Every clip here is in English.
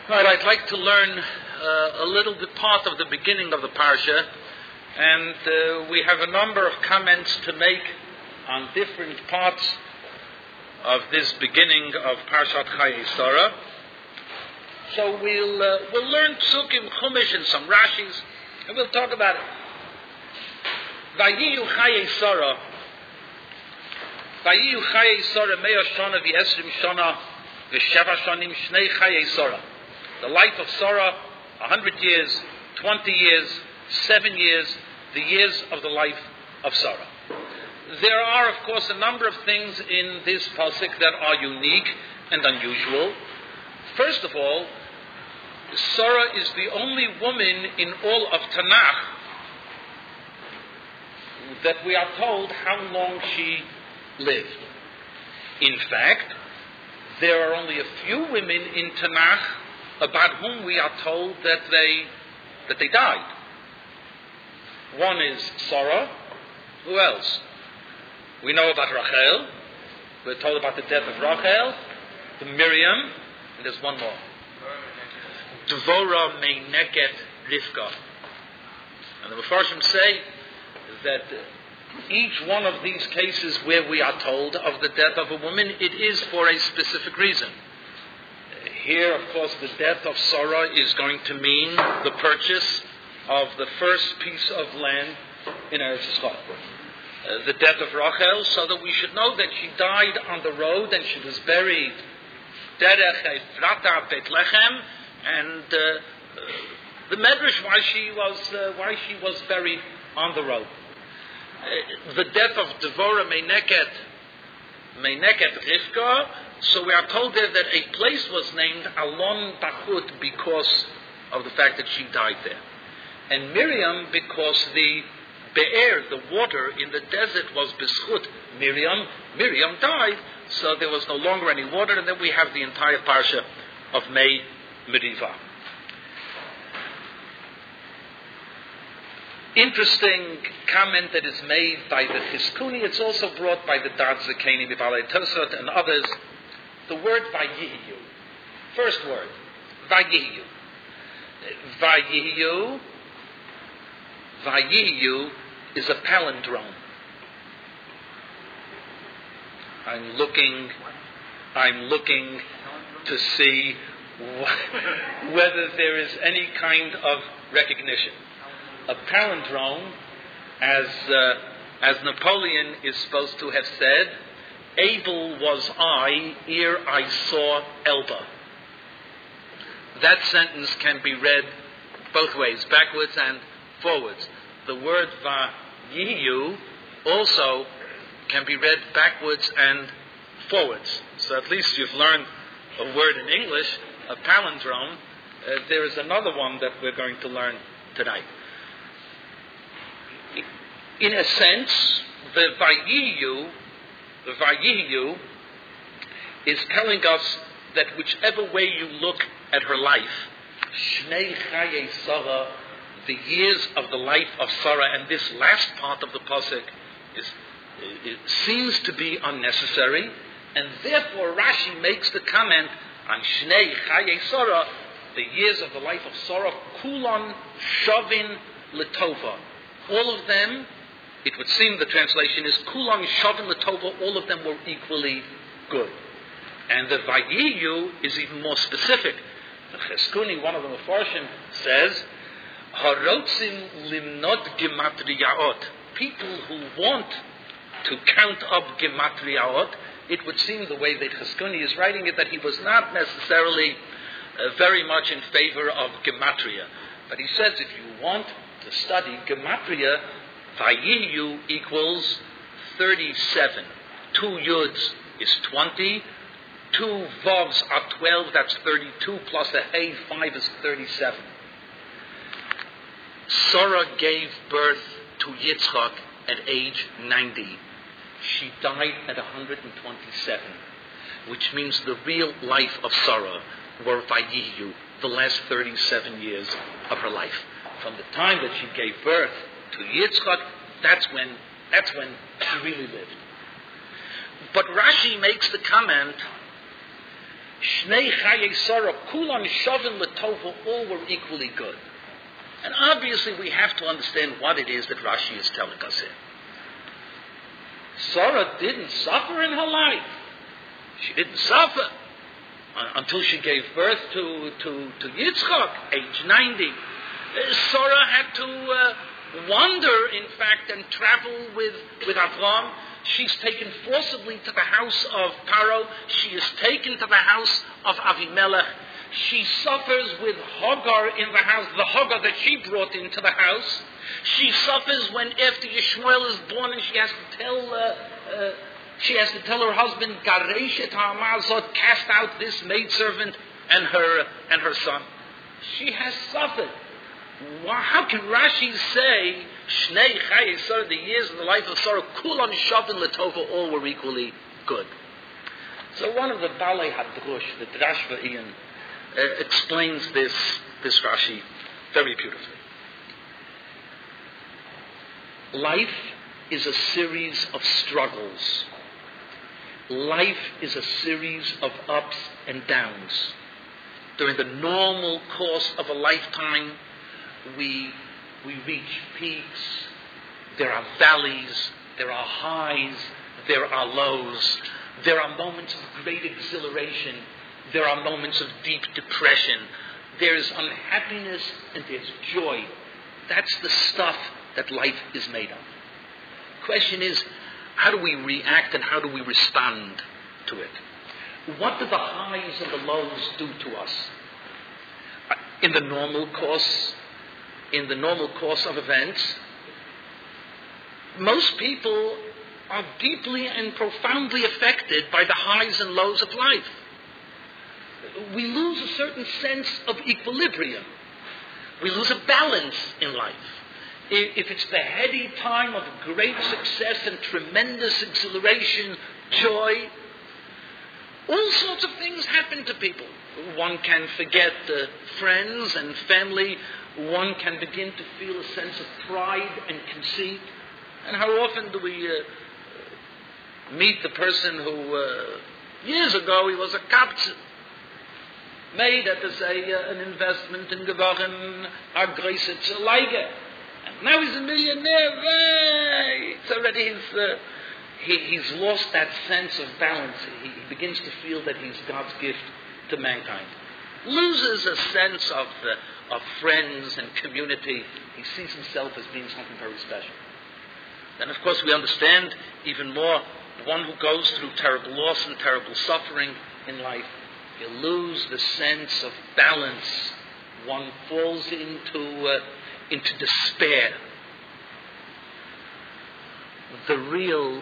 Right, I'd like to learn a little bit part of the beginning of the parsha, and we have a number of comments to make on different parts of this beginning of Parshat Chayei Sarah. So we'll learn Psukim, Chumash, and some Rashis, and we'll talk about it. Vayiyu Chayei Sarah. Vayiyu Chayei Sarah Me'ah Shana V'Esrim Shana V'Sheva Shanim Shnei Chayei Sarah. The life of Sarah, 100 years, 20 years, 7 years, the years of the life of Sarah. There are, of course, a number of things in this pasuk that are unique and unusual. First of all, Sarah is the only woman in all of Tanakh that we are told how long she lived. In fact, there are only a few women in Tanakh about whom we are told that they died. One is Sarah. Who else? We know about Rachel. We're told about the death of Rachel, the Miriam, and there's one more. Dvorah Meineket Rivka. And the Mefarshim say that each one of these cases where we are told of the death of a woman, it is for a specific reason. Here, of course, the death of Sarah is going to mean the purchase of the first piece of land in Eretz Yisrael. The death of Rachel, so that we should know that she died on the road and she was buried Derech Efrata Bethlehem, and the Medrash why she was buried on the road. The death of Devorah Meineket Rivka. So we are told there that a place was named Alon Bachut because of the fact that she died there. And Miriam because the Be'er, the water in the desert, was B'schut Miriam. Miriam died, so there was no longer any water, and then we have the entire parsha of Mei Meriva. Interesting comment that is made by the Chizkuni. It's also brought by the Dad Zakeni, Bibalei Tosot, and others. The word Vayiyu. First word, Vayiyu. Vayiyu is a palindrome. I'm looking to see whether there is any kind of recognition. A palindrome, as Napoleon is supposed to have said, able was I ere I saw Elba. That sentence can be read both ways, backwards and forwards. The word Vayiyu also can be read backwards and forwards. So at least you've learned a word in English, a palindrome. There is another one that we're going to learn tonight. In a sense, the Vayiyu is telling us that whichever way you look at her life, Shnei Chayei Sarah, the years of the life of Sarah, and this last part of the pasuk it seems to be unnecessary, and therefore Rashi makes the comment on Shnei Chayei Sarah, the years of the life of Sarah, Kulon Shavin Letova. All of them, it would seem the translation is Kulon Shavin Letova, all of them were equally good. And the Vayiyu is even more specific. The Chizkuni, one of the Mefarshim, says, Harotzim limnot gematriyaot. People who want to count up gematriyaot, it would seem the way that Chizkuni is writing it, that he was not necessarily very much in favor of gematria. But he says if you want to study gematria, Vayiyu equals 37. 2 yuds is 20. 2 vavs are 12, that's 32, plus a hey, 5 is 37. Sarah gave birth to Yitzchak at age 90. She died at 127, which means the real life of Sarah were Vayiyu, the last 37 years of her life. From the time that she gave birth to Yitzchak, that's when she really lived. But Rashi makes the comment Shnei Chayei Sarah, Kulan Shavin Latova, all were equally good. And obviously we have to understand what it is that Rashi is telling us here. Sarah didn't suffer in her life. She didn't suffer until she gave birth to Yitzchak, age 90. Sarah had to wander, in fact, and travel with Avram. She's taken forcibly to the house of Paro. She is taken to the house of Avimelech. She suffers with Hagar in the house, the Hagar that she brought into the house. She suffers when after Yishmael is born and she has to tell her husband, Gareshet ha'amazot, cast out this maidservant and her son. She has suffered. How can Rashi say, Shnei Chayei Sarah, the years of the life of Sarah, Kulan Shavin Latova, all were equally good? So one of the Balei Hadrush, the Drash Va'in, explains this Rashi very beautifully. Life is a series of struggles. Life is a series of ups and downs. During the normal course of a lifetime, we reach peaks, there are valleys, there are highs, there are lows, there are moments of great exhilaration, there are moments of deep depression, there's unhappiness and there's joy. That's the stuff that life is made of. The question is, how do we react and how do we respond to it? What do the highs and the lows do to us? In the normal course of events, most people are deeply and profoundly affected by the highs and lows of life. We lose a certain sense of equilibrium. We lose a balance in life. If it's the heady time of great success and tremendous exhilaration, joy, all sorts of things happen to people. One can forget friends and family. One can begin to feel a sense of pride and conceit. And how often do we meet the person who, years ago, he was a kaptzer, made, an investment in Gewachen, a greise Zerleige. And now he's a millionaire. It's already he's lost that sense of balance. He begins to feel that he's God's gift to mankind. Loses a sense of friends and community. He sees himself as being something very special. Then, of course, we understand even more one who goes through terrible loss and terrible suffering in life. You lose the sense of balance. One falls into despair. The real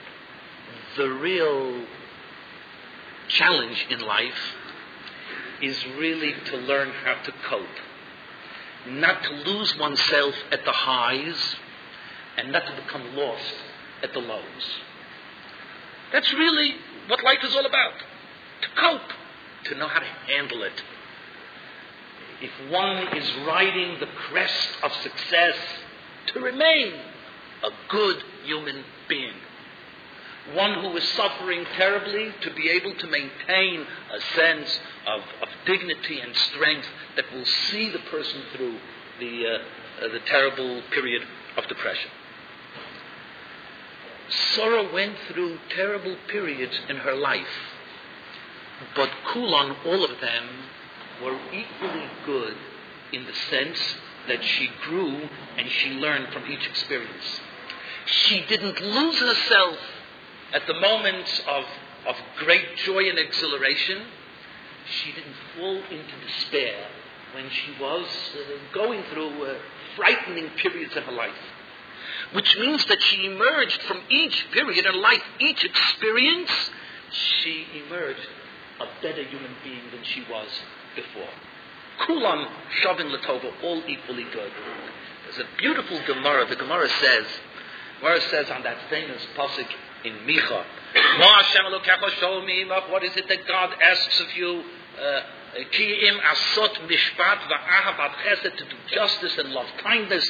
challenge in life is really to learn how to cope. Not to lose oneself at the highs and not to become lost at the lows. That's really what life is all about. To cope, to know how to handle it. If one is riding the crest of success, to remain a good human being. One who is suffering terribly, to be able to maintain a sense of dignity and strength that will see the person through the terrible period of depression. Sarah went through terrible periods in her life, but Kulan, all of them, were equally good in the sense that she grew and she learned from each experience. She didn't lose herself at the moments of great joy and exhilaration. She didn't fall into despair when she was going through frightening periods in her life. Which means that she emerged from each period in life, each experience, she emerged a better human being than she was before. Kulam Shavin Latova, all equally good. There's a beautiful Gemara. The Gemara says on that famous pasuk in Micha, what is it that God asks of you? Ki'im asot mishpat va'ahavat chesed, to do justice and love kindness,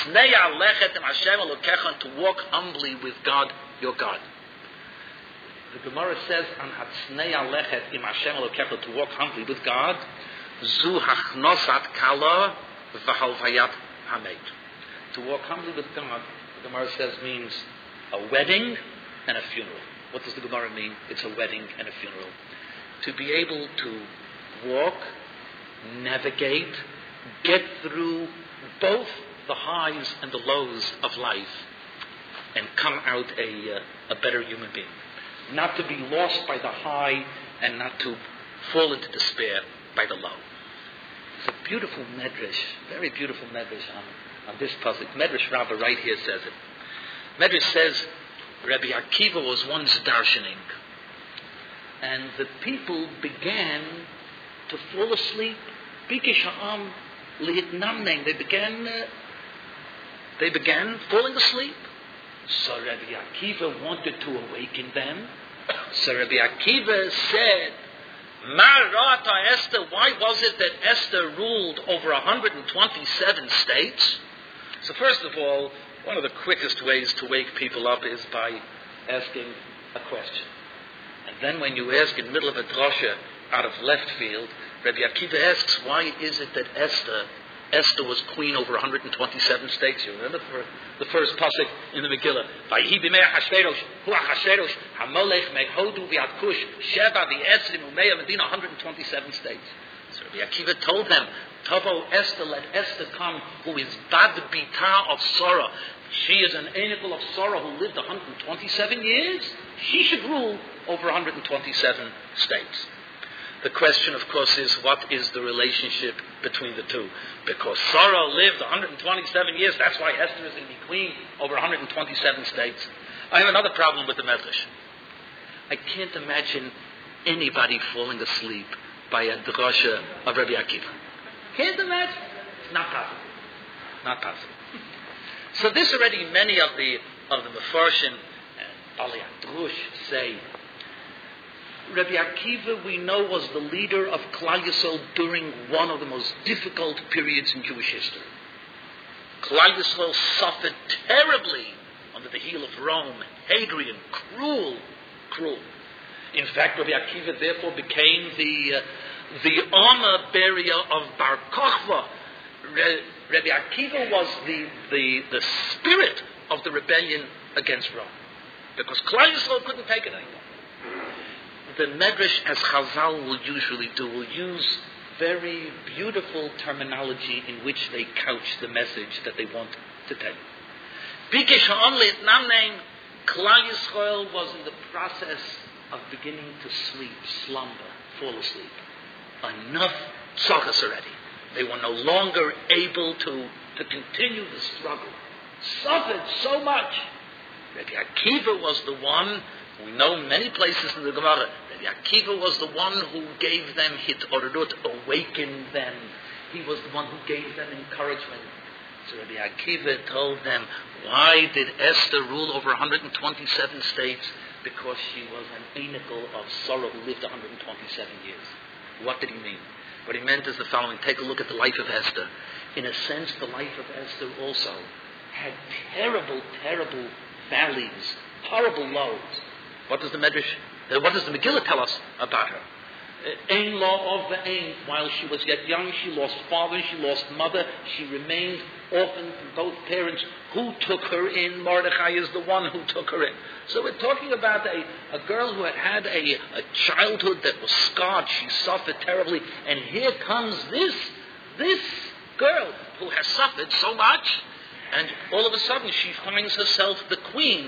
to walk humbly with God, your God. The Gemara says, "An hatsnei alechet im Hashem Elokecha," to walk humbly with God. Zu hachnosat kala v'halvayat hamet. To walk humbly with God, the Gemara says, means a wedding and a funeral. What does the Gemara mean? It's a wedding and a funeral. To be able to walk, navigate, get through both the highs and the lows of life, and come out a better human being. Not to be lost by the high and not to fall into despair by the low. It's a beautiful medrash, very beautiful medrash on this pasuk. Medrash Rabbah right here says it. Medrash says Rabbi Akiva was once darshaning, and the people began to fall asleep. Bikisham lihitnamneng. They began falling asleep. So Rabbi Akiva wanted to awaken them. So Rabbi Akiva said, "Ma rata Esther, why was it that Esther ruled over 127 states?" So first of all, one of the quickest ways to wake people up is by asking a question. And then when you ask in the middle of a drosha out of left field, Rabbi Akiva asks, why is it that Esther was queen over 127 states? You remember the first pasuk in the Megillah. Vayhi b'mei Achashverosh, hu Achashverosh, hamolech mehodu v'atkush, sheva v'etzrim u'meya medina, 127 states. So Rabbi Akiva told them, Tavo Esther, let Esther come, who is bad bita of Sarah. She is an anicle of Sarah who lived 127 years. She should rule over 127 states. The question, of course, is what is the relationship between the two? Because Sarah lived 127 years, that's why Esther is going to be queen over 127 states. I have another problem with the Medrash. I can't imagine anybody falling asleep by a drosha of Rabbi Akiva. Can't imagine. It's not possible. Not possible. So this already many of the Mefarshim and Bali Adrush say, Rabbi Akiva, we know, was the leader of Klal Yisrael during one of the most difficult periods in Jewish history. Klal Yisrael suffered terribly under the heel of Rome, Hadrian, cruel. In fact, Rabbi Akiva therefore became the armor bearer of Bar Kokhba. Rabbi Akiva was the spirit of the rebellion against Rome, because Klal Yisrael couldn't take it anymore. The Medrash, as Chazal will usually do, will use very beautiful terminology in which they couch the message that they want to tell you. Klal Yisrael was in the process of beginning to sleep, slumber, fall asleep. Enough tzachas already. They were no longer able to continue the struggle. Suffered so much. Rabbi Akiva was the one, we know many places in the Gemara, Rabbi Akiva was the one who gave them hitorut, awakened them. He was the one who gave them encouragement. So Rabbi Akiva told them, why did Esther rule over 127 states? Because she was an anicle of Sarah who lived 127 years. What did he mean? What he meant is the following. Take a look at the life of Esther. In a sense, the life of Esther also had terrible, terrible valleys, horrible lows. What does the Megillah tell us about her? Ein law of the Ein. While she was yet young, she lost father, she lost mother. She remained orphaned from both parents. Who took her in? Mordechai is the one who took her in. So we're talking about a girl who had a childhood that was scarred. She suffered terribly. And here comes this girl who has suffered so much. And all of a sudden she finds herself the queen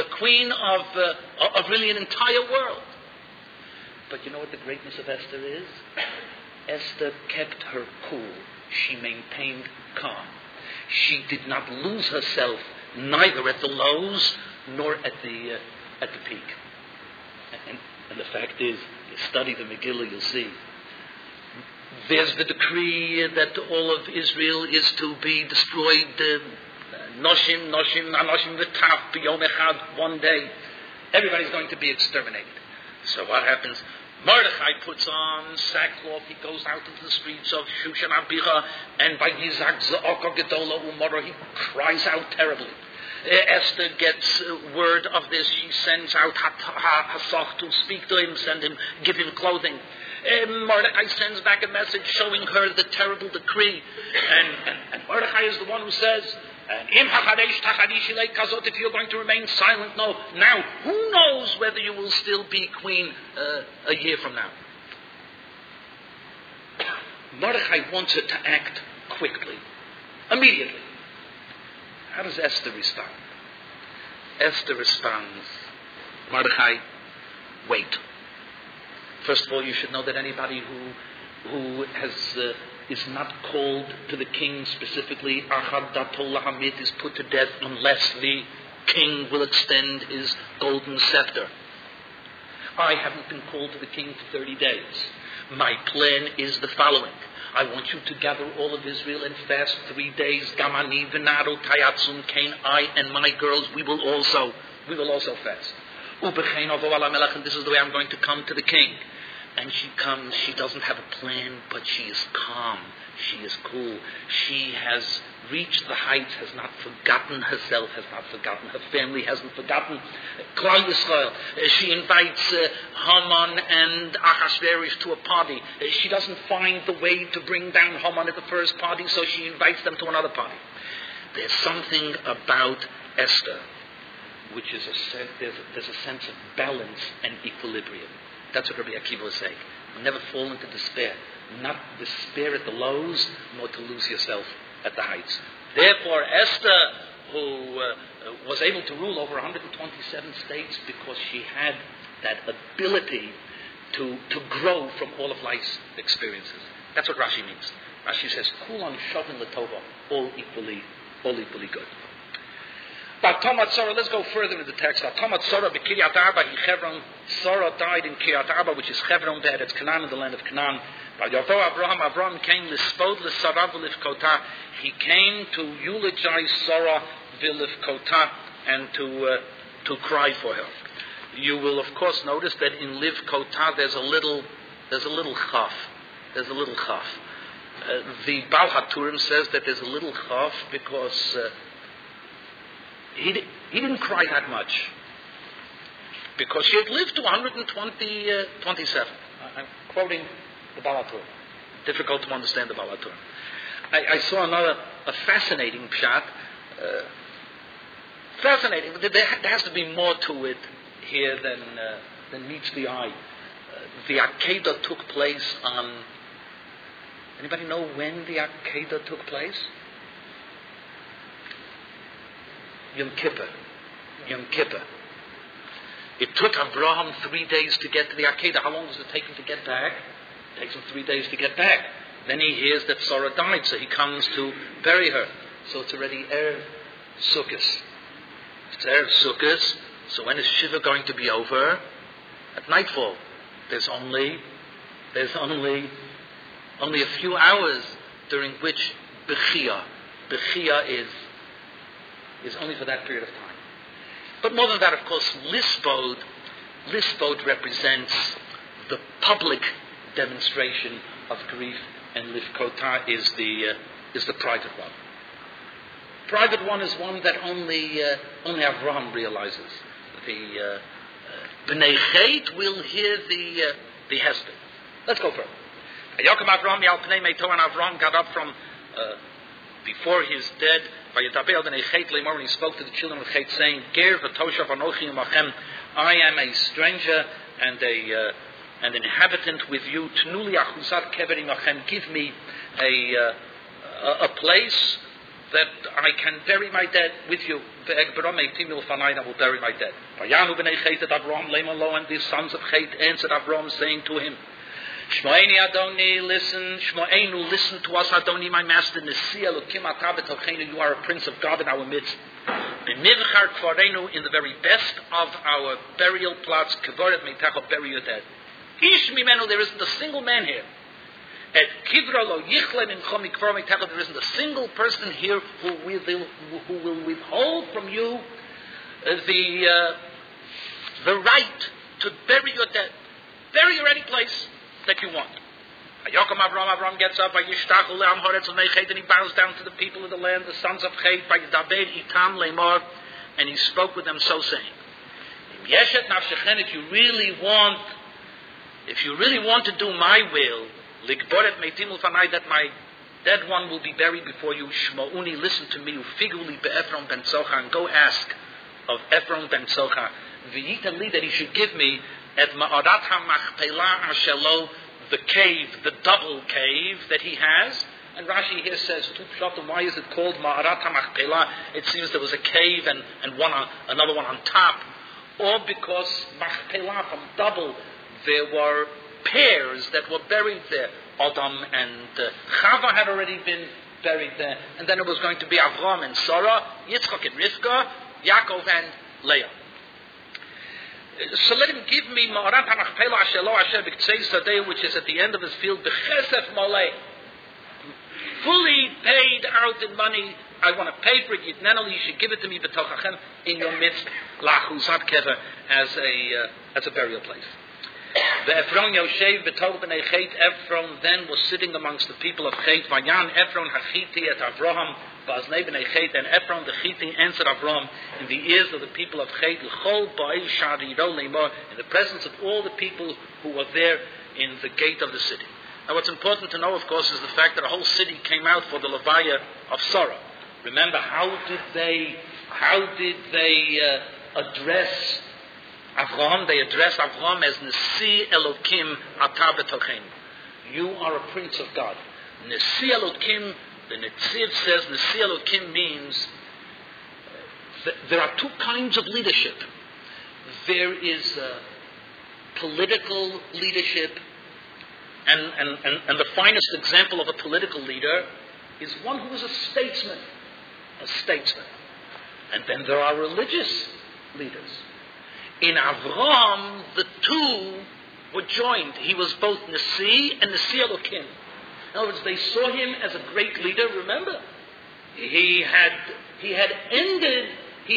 of really an entire world. But you know what the greatness of Esther is? Esther kept her cool. She maintained calm. She did not lose herself, neither at the lows nor at the peak. And the fact is, you study the Megillah, you'll see. There's the decree that all of Israel is to be destroyed. Noshim v'taf b'yom echad, one day. Everybody's going to be exterminated. So what happens? Mordechai puts on sackcloth. He goes out into the streets of Shushan Abicha, and by Yizak Ze'oka Gedola Umorah, he cries out terribly. Esther gets word of this. She sends out Hasach to speak to him, give him clothing. Mordecai sends back a message showing her the terrible decree. And Mordecai is the one who says, if you're going to remain silent, no. Now, who knows whether you will still be queen a year from now? Mordecai wants her to act quickly, immediately. How does Esther respond? Esther responds, Mordecai, wait. First of all, you should know that anybody who is not called to the king specifically, Achad Datol Lahamid, is put to death unless the king will extend his golden scepter. I haven't been called to the king for 30 days. My plan is the following. I want you to gather all of Israel and fast 3 days. Gamani v'naro tayatzum kain. I and my girls, we will also fast. Ubechein avo ala melech, and this is the way I'm going to come to the king. And she comes. She doesn't have a plan, but she is calm. She is cool. She has reached the heights, has not forgotten herself, has not forgotten her family, hasn't forgotten Klal Yisrael. She invites Haman and Achashverosh to a party. She doesn't find the way to bring down Haman at the first party, so she invites them to another party. There's something about Esther, which is there's a sense of balance and equilibrium. That's what Rabbi Akiva was saying. Never fall into despair. Not despair at the lows, nor to lose yourself at the heights. Therefore, Esther, who was able to rule over 127 states because she had that ability to grow from all of life's experiences. That's what Rashi means. Rashi says, Kulan Shavin Latova, all equally good. Let's go further in the text. Sarah died in Kiryat Arba, which is Hebron, there it's Canaan, in the land of Canaan. Avraham came lispod l'sarav v'lifkota. He came to eulogize Sarah v'lifkota and to cry for her. You will of course notice that in livkota there's a little chaf. There's a little chaf. The Baal HaTurim says that there's a little chaf because he didn't cry that much, because she had lived to 127. I'm quoting the Baal HaTurim. Difficult to understand the Baal HaTurim. I saw a fascinating pshat. Fascinating. There has to be more to it here than meets the eye. The Akedah took place on... Anybody know when the Akedah took place? Yom Kippur. It took Abraham 3 days to get to the Akedah. How long does it take him to get back? It takes him 3 days to get back. Then he hears that Sarah died, so he comes to bury her. So it's already Erev Sukkot. It's Erev Sukkot. So when is Shiva going to be over? At nightfall. There's only a few hours during which Bechia is only for that period of time. But more than that, of course, Lisbod represents the public demonstration of grief, and Livkota is the private one. Private one is one that only Avraham realizes. The Bnei Chet will hear the Hesper. Let's go further. Avraham got up from before his dead. When he spoke to the children of Chet, saying, I am a stranger and an inhabitant with you. Give me a place that I can bury my dead with you. I will bury my dead. And the sons of Chet answered Avraham, saying to him, Shmo'eni Adoni, listen to us, Adoni, my master. You are a prince of God in our midst. In the very best of our burial plots, bury your dead. There isn't a single man here. There isn't a single person here who will withhold from you the right to bury your dead. Bury your any place that you want. Avram gets up, and he bows down to the people of the land, the sons of Chet, and he spoke with them so saying, if you really want to do my will, that my dead one will be buried before you, Shma'uni, listen to me, Ufiguli be'Ephron ben Tzocha, and go ask of Ephron ben Tzocha, V'yitali, that he should give me at Ma'arat HaMachpelah Ashelo, the cave, the double cave that he has. And Rashi here says, why is it called Ma'arat HaMachpelah? It seems there was a cave and another one on top. Or because Machpelah, from double, there were pairs that were buried there. Adam and Chava had already been buried there. And then it was going to be Avram and Sarah, Yitzchak and Rivka, Yaakov and Leah. So let him give me Ma'arat HaMachpelah Ashelo Asher B'Ktzei Sadeh, which is at the end of his field, B'Chesef Maleh. Fully paid out in money. I want to pay for it. Yitnenali, you should give it to me b'tochachem in your midst, lachuzat kever, as a burial place. The Ephron Yoshev b'tol b'nei Chet. Ephron then was sitting amongst the people of Chet. Vayan Ephron hachiti et Avraham b'aznei b'nei Chet. And Ephron the Chiti answered Avraham in the ears of the people of Chet. L'chol ba'il shariro leimor, in the presence of all the people who were there in the gate of the city. Now, what's important to know, of course, is the fact that a whole city came out for the Levaya of Sarah. Remember, how did they address Avraham? They addressed Avraham as Nasi Elokim Ata B'Tocheinu. You are a prince of God. Nasi Elokim, the Netziv says Nasi Elokim means there are two kinds of leadership. There is political leadership. And the finest example of a political leader is one who is a statesman. And then there are religious leaders. In Avraham, the two were joined. He was both Nasi and Nasi Elokim. In other words, they saw him as a great leader. Remember, he had ended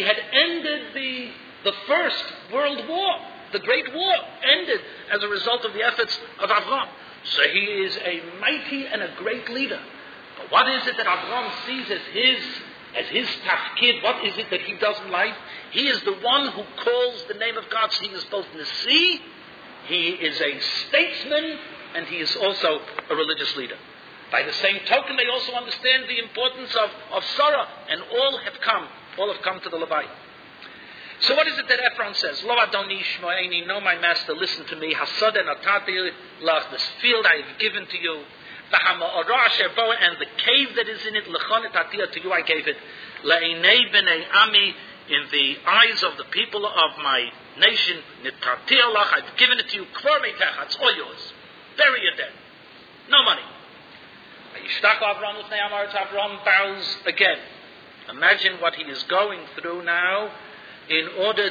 the First World War. The Great War ended as a result of the efforts of Avraham. So he is a mighty and a great leader. But what is it that Avraham sees as his tafkid? What is it that he does in life? He is the one who calls the name of God. So he is both Nasi, he is a statesman, and he is also a religious leader. By the same token, they also understand the importance of Sarah, and all have come to the Levi. So what is it that Ephron says? Lo Adoni Shmo'eni, no my master, listen to me. Hasad and Atati lach, this field I have given to you. V'hama'ara asher bo, and the cave that is in it, l'chon et atiyah, to you I gave it. La'inei b'nei ami, in the eyes of the people of my nation. Nitatiyah lach, I've given it to you. Kvar meitech, it's all yours. Bury it then. No money. Yishtach Avram l'fnei Amar, Avram bows again. Imagine what he is going through now. In order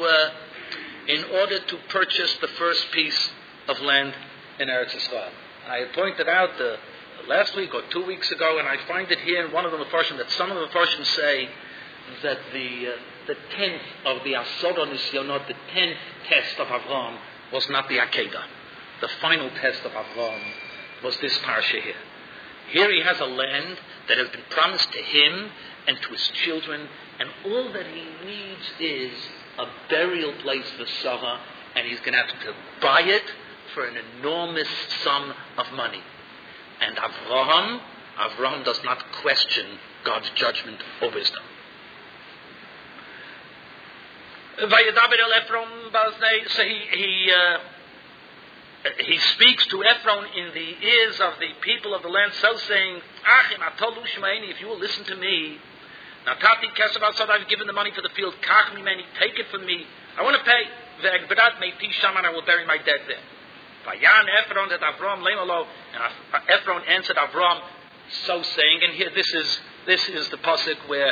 to purchase the first piece of land in Eretz Yisrael. I had pointed out last week or 2 weeks ago, and I find it here in one of the Mefarshim, that some of the Mefarshim say that the 10th of the Asor Nisyonot, the 10th test of Avraham, was not the Akedah. The final test of Avraham was this parsha here. Here he has a land that has been promised to him and to his children, and all that he needs is a burial place for Sarah, and he's going to have to buy it for an enormous sum of money. And Avraham does not question God's judgment or wisdom. So he speaks to Ephron in the ears of the people of the land, so saying, Achim, atolu shmeini, if you will listen to me, Natati kesef asad, I've given the money for the field, kach mimeni, take it from me, I want to pay, ve'egberat meiti shaman, I will bury my dead there. Vayan Ephron et Avram leimalo, and Ephron answered Avram, so saying, and here this is the pasuk where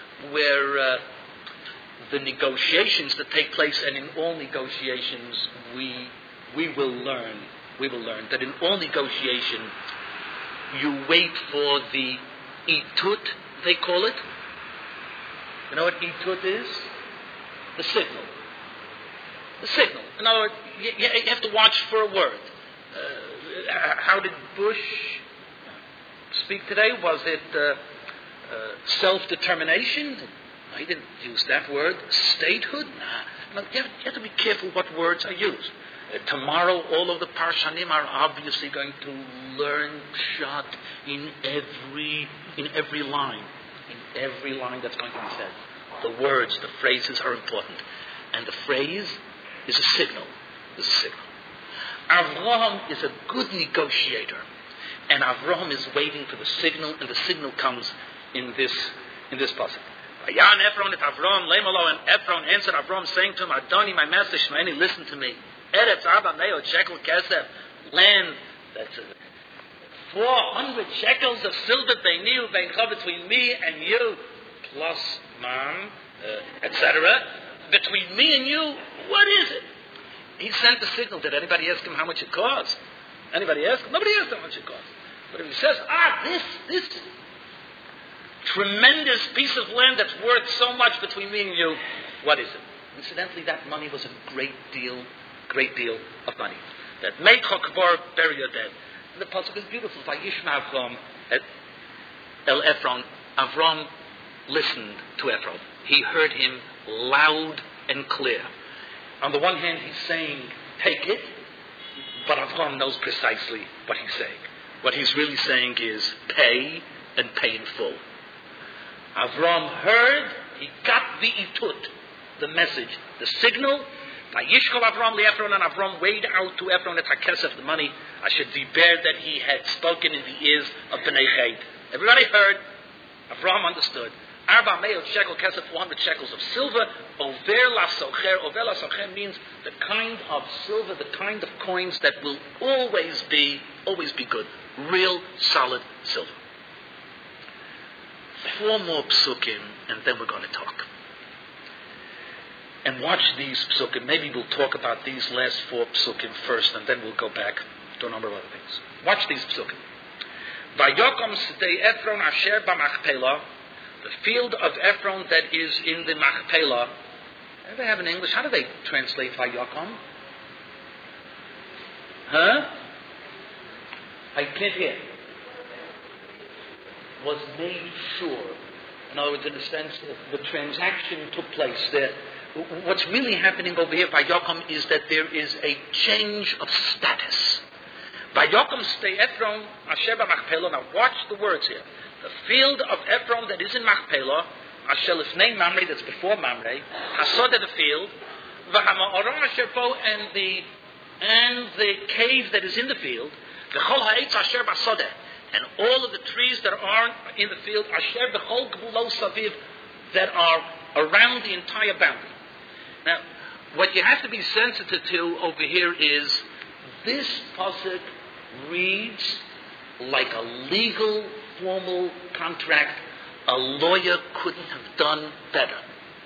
the negotiations that take place, and in all negotiations we will learn that in all negotiation you wait for the itut, they call it. You know what itut is? The signal. The signal. In other words, you have to watch for a word. How did Bush speak today? Was it self-determination? No, he didn't use that word. Statehood? Nah. No, you have to be careful what words are used. Tomorrow, all of the Parshanim are obviously going to learn Pshat in every line. In every line that's going to be said. The words, the phrases are important. And the phrase is a signal. Is a signal. Avraham is a good negotiator. And Avraham is waiting for the signal, and the signal comes in this passage. Vayan Ephron et Avraham lemalo, and Ephron answered Avraham, saying to him, Adoni, my master Shmeni, listen to me. Eretz Abba Meot Shekel Kesef, land that's 400 shekels of silver between me and you, plus man, etc. Between me and you, what is it? He sent the signal. Did anybody ask him how much it cost? Anybody ask him? Nobody asked him how much it cost. But if he says, this tremendous piece of land that's worth so much between me and you, what is it? Incidentally, that money was a great deal of money. That make Chokvar, bury your dead. And the pasuk is beautiful. Vayishma Avram el Ephron. Avram listened to Ephron. He heard him loud and clear. On the one hand, he's saying, take it, but Avram knows precisely what he's saying. What he's really saying is, pay, and pay in full. Avram heard, he got the itut, the message, the signal. Vayishkol Avram li-Ephron, and Avram weighed out to Ephron et hakesef, the money, asher diber, that he had spoken in the ears of Bnei Chet. Everybody heard, Avram understood. Arba me'ot shekel kesef, 400 shekels of silver. Over la socher means the kind of silver, the kind of coins that will always be good. Real, solid silver. 4 more psukim, and then we're going to talk. And watch these psukim. Maybe we'll talk about these last 4 psukim first, and then we'll go back to a number of other things. Watch these psukim. Vayokom sdei Ephron asher b'machpelah, the field of Ephron that is in the Machpelah. Do they have in English? How do they translate Vayokom? Huh? I can't hear. Was made sure. In other words, in a sense, the transaction took place. What's really happening over here by Yocham is that there is a change of status. By Yocham stay Ephron Asher Machpelah. Now watch the words here. The field of Ephron that is in Machpelah, Asher Lifnei Mamre, that's before Mamre, Hasod the field, V'hama'oram Asher Po, and the cave that is in the field, V'chol ha'etz Asher Basodeh, and all of the trees that are in the field, Asher B'chol Gvulo Saviv, that are around the entire boundary. Now, what you have to be sensitive to over here is this pasuk reads like a legal, formal contract. A lawyer couldn't have done better.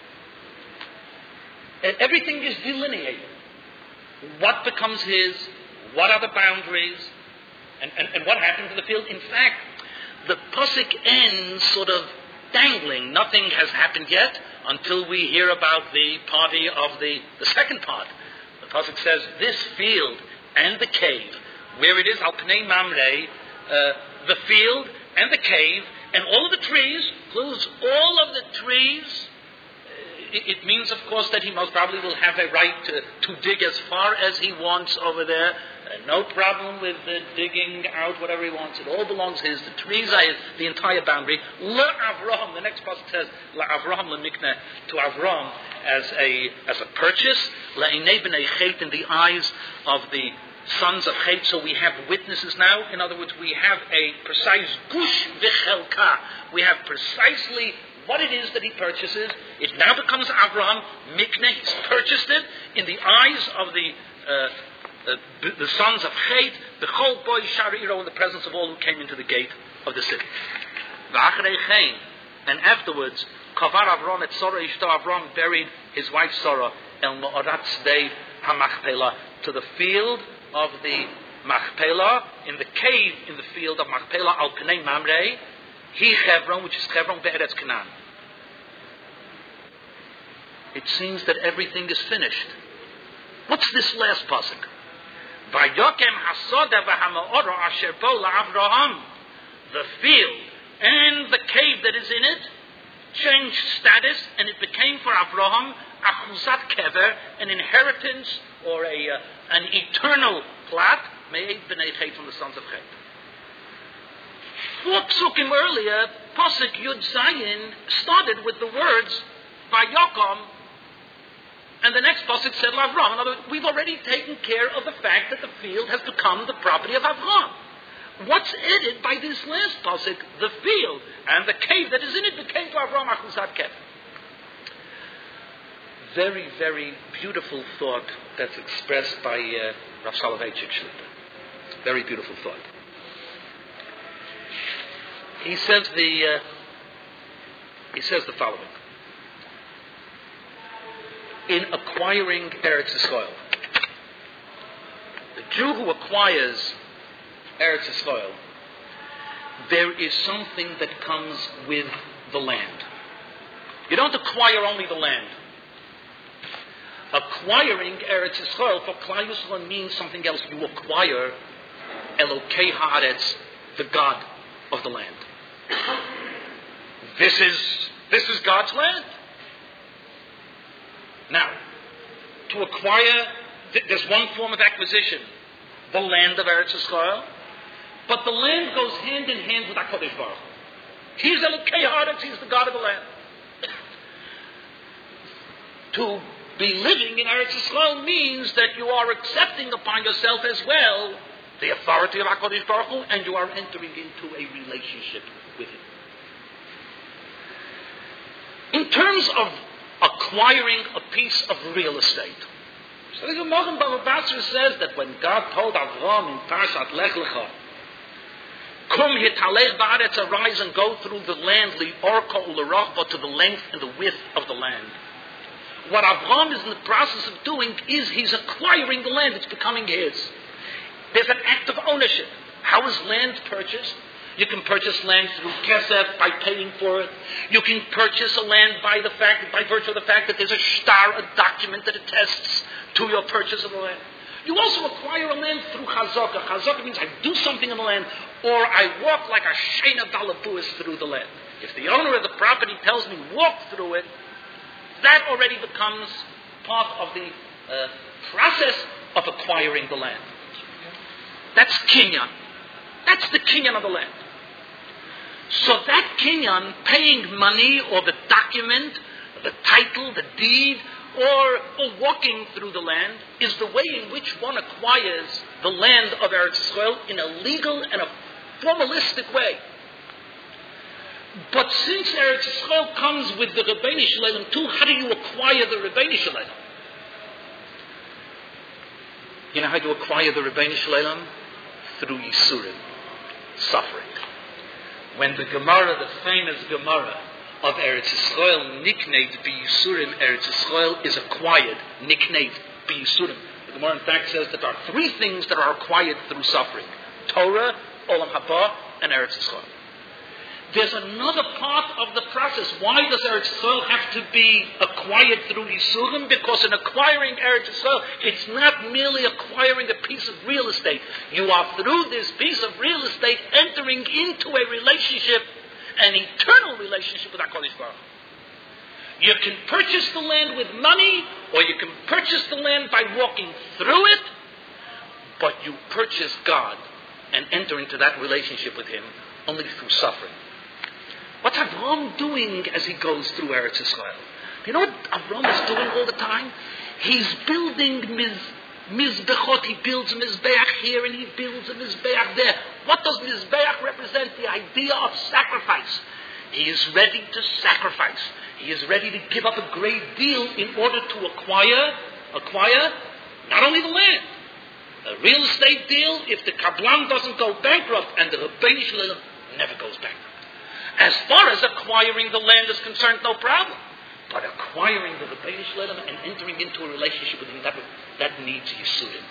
And everything is delineated. What becomes his, what are the boundaries, and what happened to the field. In fact, the pasuk ends sort of dangling. Nothing has happened yet until we hear about the party of the second part. The pasuk says, this field and the cave, where it is, Al Pnei Mamre, the field and the cave, and all of the trees, includes all of the trees. It means, of course, that he most probably will have a right to dig as far as he wants over there. No problem with digging out whatever he wants. It all belongs his. The trees are his, the entire boundary. La Avraham, the next passage says, La Avraham lemikneh, to Avraham as a purchase. La Einei b'nei Chet, in the eyes of the sons of Chet. So we have witnesses now. In other words, we have a precise gush v'chelka. We have precisely what it is that he purchases. It now becomes Avraham mikneh. He's purchased it in the eyes of the sons of Chet, the whole boy Shari'iro, in the presence of all who came into the gate of the city. And afterwards, Kavar Avram et Sarah Ishto, Avram buried his wife Sarah El Ma'arat Sdei HaMachpelah, to the field of the Machpelah, in the cave in the field of Machpelah, Al Pnei Mamre, He Hebron, which is Hebron Be'eretz Canaan. It seems that everything is finished. What's this last pasuk? Vayokem hasoda v'hama'ora asher bo la'Avraham, the field and the cave that is in it, changed status, and it became for Avraham achuzat kever, an inheritance or an eternal plot, me'ed b'nei Chet, from the sons of Chet. 4 psukim earlier, Pasuk Yud Zayin started with the words Vayokom, and the next pasuk said Avram. In other words, we've already taken care of the fact that the field has become the property of Avram. What's added by this last pasuk? The field and the cave that is in it became to Avram achuzat kever. Very, very beautiful thought that's expressed by Rav Soloveitchik Shlita. Very beautiful thought. He says the following. In acquiring Eretz Yisrael, the Jew who acquires Eretz Yisrael, there is something that comes with the land. You don't acquire only the land. Acquiring Eretz Yisrael for Klal Yisrael means something else. You acquire Elokei Haaretz, the God of the land. This is God's land. Now, to acquire, there's one form of acquisition, the land of Eretz Yisrael, but the land goes hand in hand with HaKadosh Baruch Hu. He's Elokei Haaretz, he's the God of the land. To be living in Eretz Yisrael means that you are accepting upon yourself as well the authority of HaKadosh Baruch Hu, and you are entering into a relationship with Him. In terms of acquiring a piece of real estate, so the Gemara Bava Basra says that when God told Avram in Parshat Lech Lecha, "Kum hitalech ba'aretz, arise and go through the land, li'orka u'lerachba, to the length and the width of the land." What Avram is in the process of doing is he's acquiring the land. It's becoming his. There's an act of ownership. How is land purchased? You can purchase land through kesef, by paying for it. You can purchase a land by virtue of the fact that there's a shtar, a document that attests to your purchase of the land. You also acquire a land through chazaka. Chazaka means I do something in the land, or I walk like a sheina balabuas through the land. If the owner of the property tells me walk through it, that already becomes part of the process of acquiring the land. That's kinyan. That's the kinyan of the land. So that kinyan, paying money or the document, the title, the deed, or walking through the land, is the way in which one acquires the land of Eretz Yisrael in a legal and a formalistic way. But since Eretz Yisrael comes with the Rebbeinu Shalom too, how do you acquire the Rebbeinu Shalom? You know how to acquire the Rebbeinu Shalom? Through Yisurim, suffering. When the Gemara, the famous Gemara of Eretz Yisrael, nikneit b'Yisurim, Eretz Yisrael is acquired, nikneit b'Yisurim. The Gemara in fact says that there are 3 things that are acquired through suffering: Torah, Olam Haba, and Eretz Yisrael. There's another part of the process. Why does Eretz Yisrael have to be acquired through Yisurim? Because in acquiring Eretz Yisrael, it's not merely acquiring a piece of real estate. You are, through this piece of real estate, entering into a relationship, an eternal relationship with HaKadosh Baruch Hu. You can purchase the land with money, or you can purchase the land by walking through it, but you purchase God and enter into that relationship with Him only through suffering. What's Avram doing as he goes through Eretz Yisrael? You know what Avram is doing all the time? He's building Mizbechot. He builds a Mizbeach here and he builds a Mizbeach there. What does Mizbeach represent? The idea of sacrifice. He is ready to sacrifice. He is ready to give up a great deal in order to acquire not only the land, a real estate deal. If the Kablan doesn't go bankrupt, and the Rebbeinu Shalom never goes bankrupt. As far as acquiring the land is concerned, no problem. But acquiring the Rebbeinu Shalom and entering into a relationship with Him, that needs Yisurim.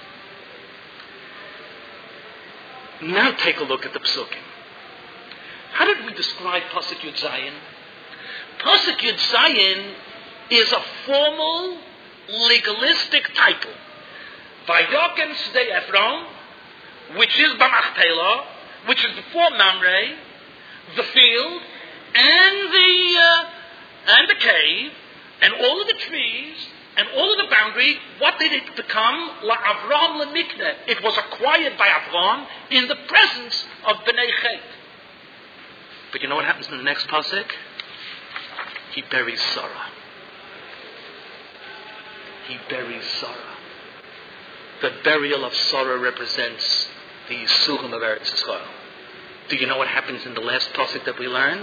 Now take a look at the Psukim. How did we describe Pasuk Yud Zayin? Pasuk Yud Zayin is a formal, legalistic title. Vayokem Sdei Ephron, which is B'Machpelah, which is before Mamre, the field, and and the cave, and all of the trees, and all of the boundary, what did it become? La'Avraham le'mikneh. It was acquired by Avraham in the presence of Bnei Chet. But you know what happens in the next pasuk? He buries Sarah. He buries Sarah. The burial of Sarah represents the Yisurim of Eretz Yisrael. Do you know what happens in the last pasuk that we learned?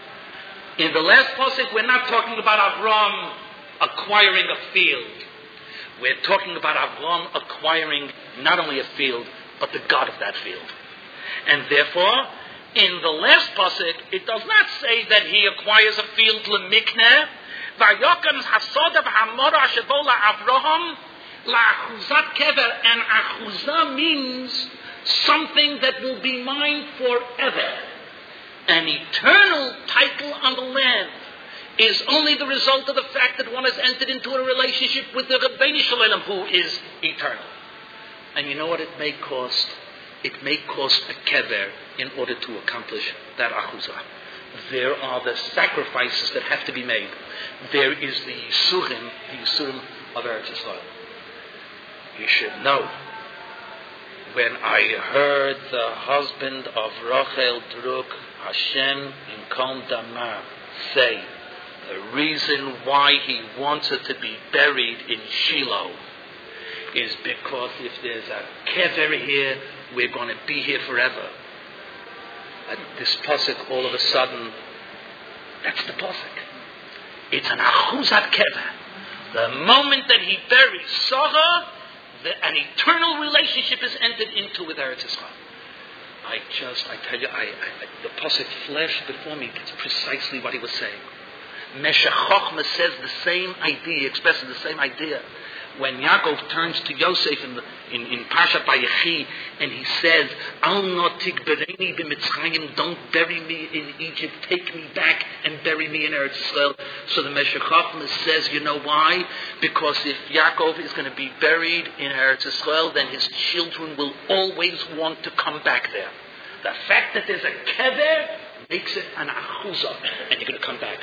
In the last pasuk, we're not talking about Avraham acquiring a field. We're talking about Avraham acquiring not only a field, but the God of that field. And therefore, in the last pasuk, it does not say that he acquires a field lemikneh. Vayokam hasodav hamora shebola Avraham la'achuzat kever, and achuzah means something that will be mine forever. An eternal title on the land is only the result of the fact that one has entered into a relationship with the Rebbeinu Shalom, who is eternal. And you know what it may cost? It may cost a kever in order to accomplish that achuzah. There are the sacrifices that have to be made. There is the Yisurim of Eretz Yisrael. You should know, when I heard the husband of Rachel Druk, Hashem Yinkom Damar, say the reason why he wants her to be buried in Shiloh is because if there's a kever here, we're going to be here forever. And this pasuk, all of a sudden, that's the pasuk. It's an achuzat kever. The moment that he buries Sarah, an eternal relationship is entered into with Eretz Yisrael. I tell you, the pasuk flashed before me. It's precisely what he was saying. Meshech Chochmah says the same idea, expresses the same idea. When Yaakov turns to Yosef in Parshat Vayechi, and he says, "Al not tikbereni b'Mitzrayim, don't bury me in Egypt, take me back and bury me in Eretz Yisrael." So the Meshech Chochmah says, you know why? Because if Yaakov is going to be buried in Eretz Yisrael, then his children will always want to come back there. The fact that there's a kever makes it an achuzah, and you're going to come back.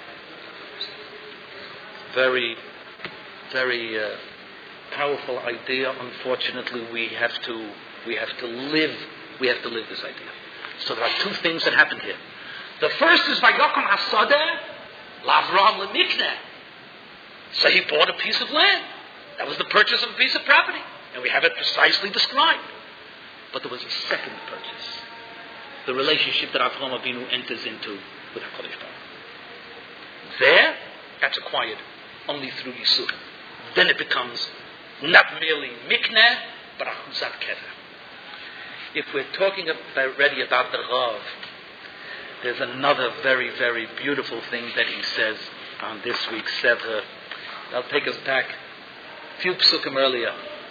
Very, very powerful idea. Unfortunately, we have to live this idea. So there are two things that happened here. The first is Vayokom Hasadeh L'Avraham Le'mikneh. So he bought a piece of land. That was the purchase of a piece of property, and we have it precisely described. But there was a second purchase, the relationship that Avraham Avinu enters into with HaKadosh Baruch Hu. There, that's acquired only through Yisur. Then it becomes not merely mikneh, but achuzat kever. If we're talking already about the Rav, there's another very, very beautiful thing that he says on this week's Sevra. I'll take us back a few psukim earlier.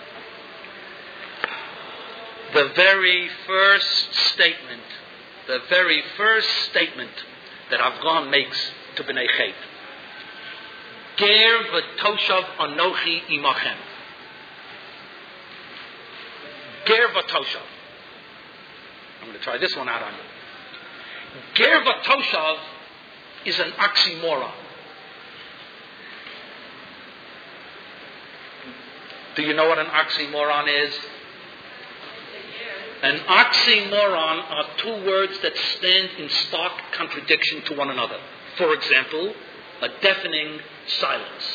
The very first statement that Avraham makes to Bnei Chet. Ger v'toshav anochi imachem. Ger v'toshav. I'm going to try this one out on you. Ger v'toshav is an oxymoron. Do you know what an oxymoron is? An oxymoron are two words that stand in stark contradiction to one another. For example, a deafening silence.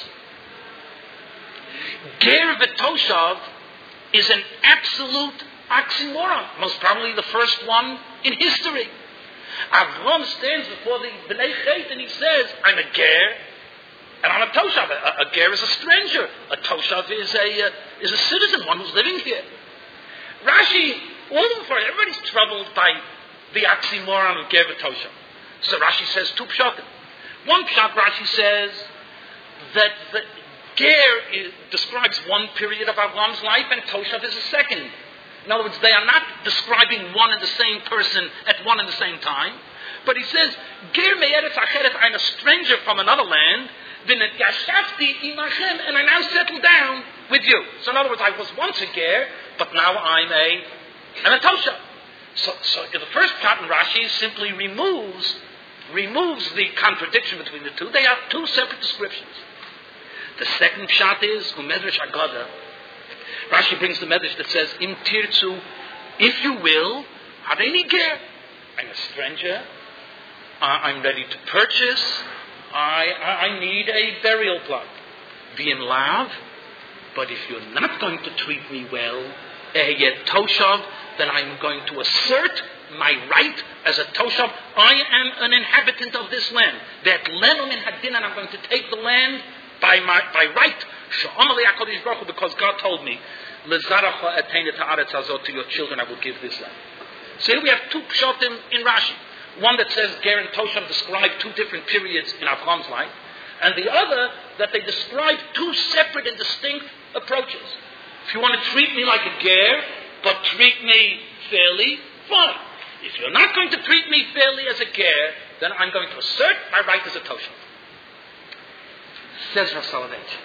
Ger v'toshav is an absolute oxymoron, most probably the first one in history. Avram stands before the Bnei Chet and he says, I'm a ger and I'm a toshav. A ger is a stranger. A toshav is a citizen, one who's living here. Rashi, everybody's troubled by the oxymoron of ger v'toshav. So Rashi says two pshatim. One pshat, Rashi says that the ger describes one period of Avram's life and toshav is a second. In other words, they are not describing one and the same person at one and the same time. But he says, ger me'eretz acheret, I'm a stranger from another land, v'negashafti imachem, and I now settle down with you. So in other words, I was once a ger, but now I'm a toshav. So the first pshat in Rashi simply removes removes the contradiction between the two. They are two separate descriptions. The second pshat is Medrash Agada. Rashi brings the Medrash that says, Im tirtzu, if you will, hareini ger. I'm a stranger. I'm ready to purchase. I need a burial plot. V'im lav. But if you're not going to treat me well, yet toshav, then I'm going to assert my right as a toshav. I am an inhabitant of this land. That lenum in hadin, and I'm going to take the land by right. Because God told me, to your children I will give this land. So here we have two pshatim in Rashi. One that says Ger and Toshav describe two different periods in Avram's life, and the other that they describe two separate and distinct approaches. If you want to treat me like a Ger, but treat me fairly, fine. If you're not going to treat me fairly as a Ger, then I'm going to assert my right as a Toshav. Says Rav Soloveitchik.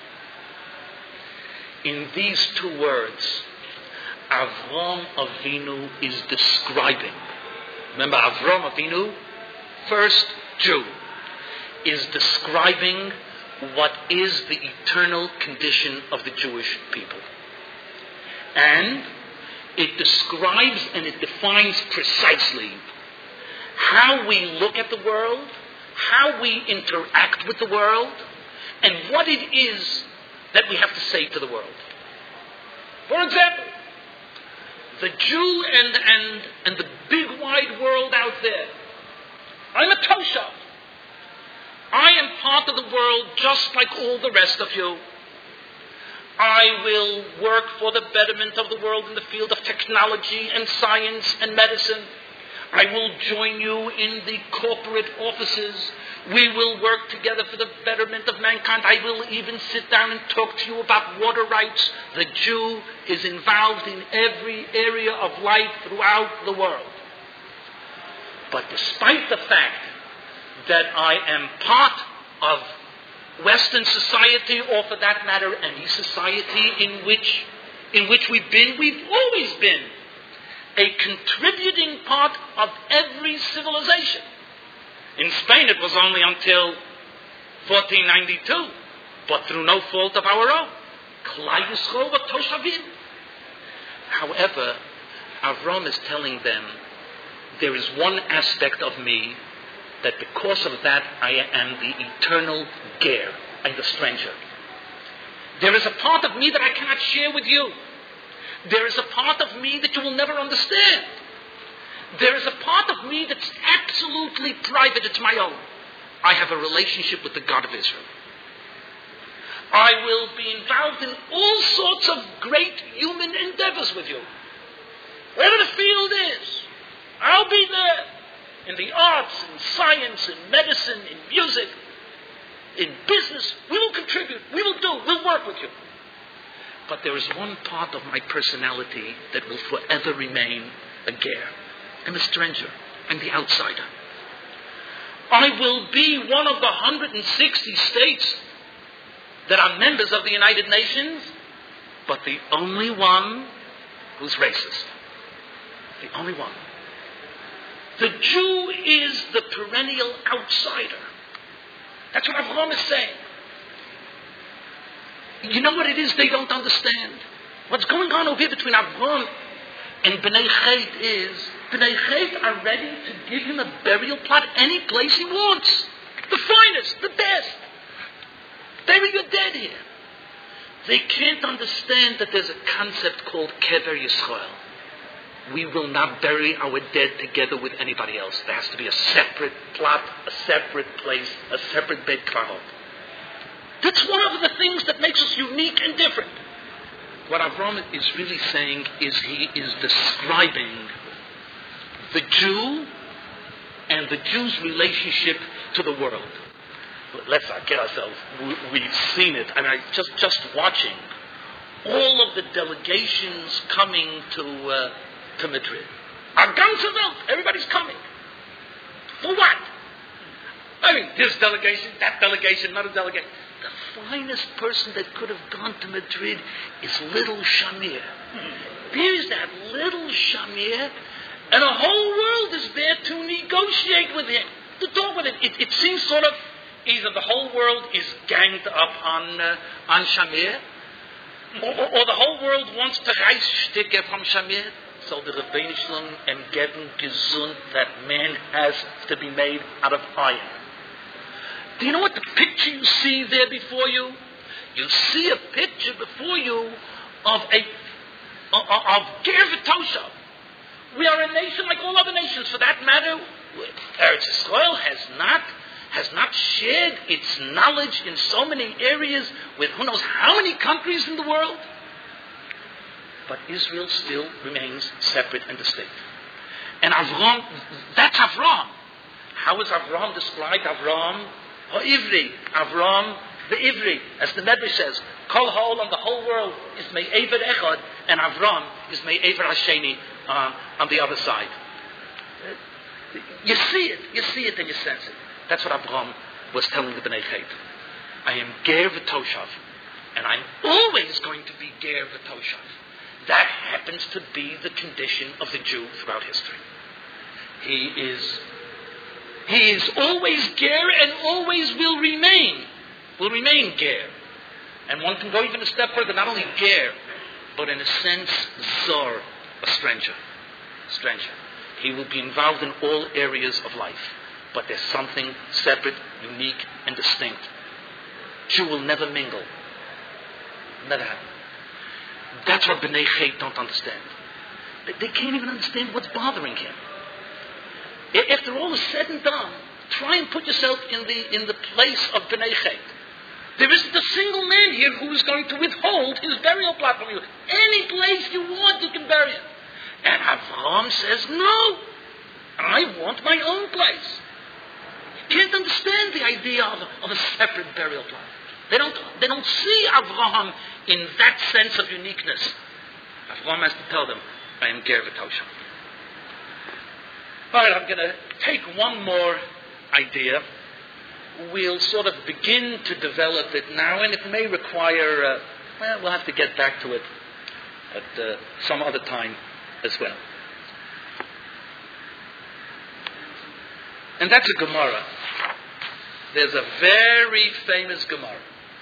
In these two words, Avram Avinu is describing. Remember, Avram Avinu, first Jew, is describing what is the eternal condition of the Jewish people. And it describes and it defines precisely how we look at the world, how we interact with the world, and what it is that we have to say to the world. For example, the Jew and the big wide world out there. I'm a toshav. I am part of the world just like all the rest of you. I will work for the betterment of the world in the field of technology and science and medicine. I will join you in the corporate offices. We will work together for the betterment of mankind. I will even sit down and talk to you about water rights. The Jew is involved in every area of life throughout the world. But despite the fact that I am part of Western society, or for that matter, any society in which we've always been a contributing part of every civilization. In Spain, it was only until 1492, but through no fault of our own. However, Avram is telling them, there is one aspect of me that because of that I am the eternal ger. I'm the stranger. There is a part of me that I cannot share with you. There is a part of me that you will never understand. There is a part of me that's absolutely private. It's my own. I have a relationship with the God of Israel. I will be involved in all sorts of great human endeavors with you. Wherever the field is, I'll be there. In the arts, in science, in medicine, in music, in business, we will contribute. We will do. We'll work with you. But there is one part of my personality that will forever remain a ger. I'm a stranger. I'm the outsider. I will be one of the 160 states that are members of the United Nations, but the only one who's racist. The only one. The Jew is the perennial outsider. That's what Avram is saying. You know what it is they don't understand? What's going on over here between Avram and Bnei Chet is, Bnei Chet are ready to give him a burial plot any place he wants. The finest, the best. Bury your dead here. They can't understand that there's a concept called Kever Yisrael. We will not bury our dead together with anybody else. There has to be a separate plot, a separate place, a separate Beit Kvarot. That's one of the things that makes us unique and different. What Avram is really saying is he is describing the Jew and the Jew's relationship to the world. Let's not get ourselves. We've seen it. I mean, just watching all of the delegations coming to Madrid. Our guns are out. Everybody's coming. For what? I mean, this delegation, that delegation, another delegation. The finest person that could have gone to Madrid is little Shamir. There's that little Shamir, and the whole world is there to negotiate with him. to talk with it. It seems sort of either the whole world is ganged up on Shamir, or the whole world wants to reißsticken from Shamir. So the Rebbeinu Shalom and getting gesund that man has to be made out of iron. Do you know what the picture you see there before you? You see a picture before you of Ger V'Toshav. We are a nation like all other nations. For that matter, Eretz Yisrael has not shared its knowledge in so many areas with who knows how many countries in the world. But Israel still remains separate and distinct. And Avraham, that's Avraham. How is Avraham described? Avraham ha'ivri. Avraham the Ivri. As the Medrash says, Kol ha'ol on the whole world is me'ever echad, and Avraham is me'ever hasheni on the other side. You see it and you sense it. That's what Avraham was telling the Bnei Chet. I am Ger V'Toshav, and I'm always going to be Ger V'Toshav. That happens to be the condition of the Jew throughout history. He is always Ger and always will remain Ger. And one can go even a step further, not only Ger, but in a sense, Zor, a stranger. He will be involved in all areas of life. But there's something separate, unique, and distinct. Jew will never mingle. Never happen. That's what Bnei Chet don't understand. They can't even understand what's bothering him. After all is said and done, try and put yourself in the place of Bnei Chet. There isn't a single man here who is going to withhold his burial plot from you. Any place you want, you can bury him. And Avraham says, no, I want my own place. You can't understand the idea of a separate burial plot. They don't see Avraham in that sense of uniqueness. Avraham has to tell them, I am Ger V'Toshav. All right, I'm going to take one more idea. We'll sort of begin to develop it now, and it may require, we'll have to get back to it at some other time as well. And that's a Gemara. There's a very famous Gemara.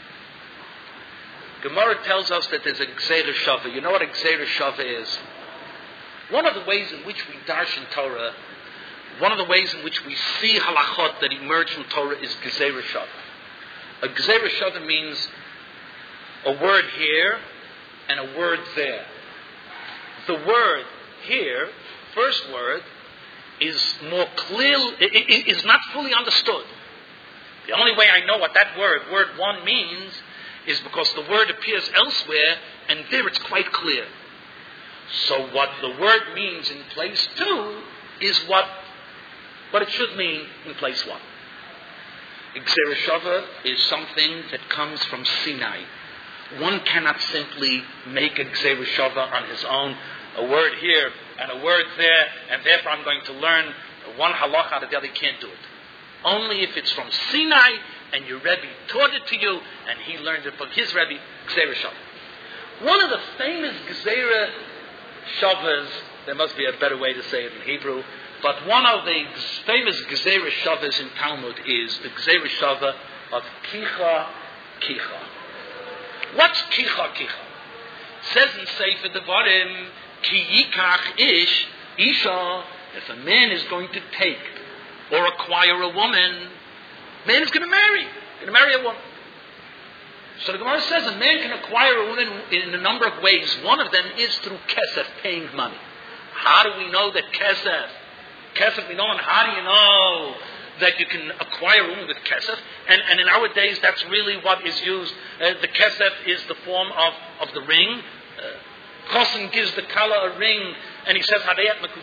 Gemara tells us that there's a Gzeira Shava. You know what a Gzeira Shava is? One of the ways in which we darshan Torah, one of the ways in which we see halachot that emerge from Torah is Gzeira Shava. A Gzeira Shava means a word here and a word there. The word here, first word, is more clear, is not fully understood. The only way I know what that word 1 means, is because the word appears elsewhere, and there it's quite clear. So what the word means in place 2 is what it should mean in place 1. Gzeira Shava is something that comes from Sinai. One cannot simply make a Gzeira Shava on his own, a word here and a word there, and therefore I'm going to learn one halacha out of the other. Can't do it. Only if it's from Sinai, and your Rebbe taught it to you, and he learned it from his Rebbe, Gzeira Shava. One of the famous Gzeira Shavas, there must be a better way to say it in Hebrew, but one of the famous Gzeira Shavas in Talmud is the Gzeira Shava of Kicha Kicha. What's Kicha Kicha? It says in Sefer Devarim, Ki yikach ish, isha, if a man is going to take or acquire a woman, man is going to marry a woman. So the Gemara says a man can acquire a woman in a number of ways. One of them is through kesef, paying money. How do we know that kesef? Kesef we know, and how do you know that you can acquire a woman with kesef? And in our days, that's really what is used. The kesef is the form of the ring. Chosin gives the kala a ring, and he says, how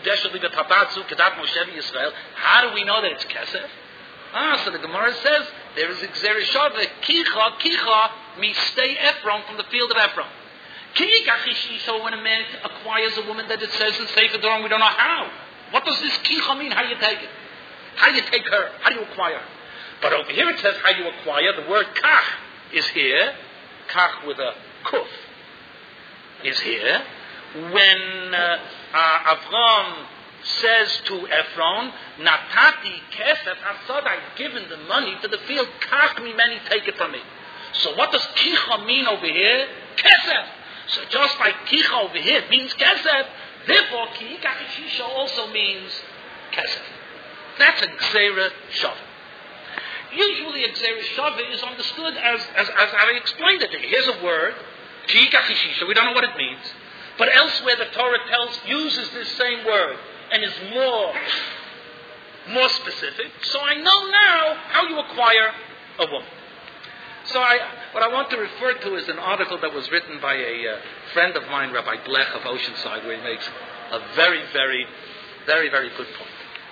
do we know that it's kesef? So the Gemara says, there is a Gzeira Shava, Kicha, Kicha, mistay Ephron, from the field of Ephron. So when a man acquires a woman that it says in Sefer Devarim, we don't know how. What does this Kicha mean? How you take it? How you take her? How do you acquire her? But over here it says how you acquire. The word Kach is here. Kach with a Kuf is here. When Avram says to Ephron, Natati kesef hasad, I've given the money for the field, kach mimeni, take it from me. So what does kicha mean over here? Kesef. So just like kicha over here means kesef, therefore kiika chishisha also means kesef. That's a gzeira shava. Usually a gzeira shava is understood as I explained it to you. Here's a word, kiika chishisha, we don't know what it means. But elsewhere the Torah uses this same word and is more specific. So I know now how you acquire a woman. So what I want to refer to is an article that was written by a friend of mine, Rabbi Blech of Oceanside, where he makes a very, very, very, very good point.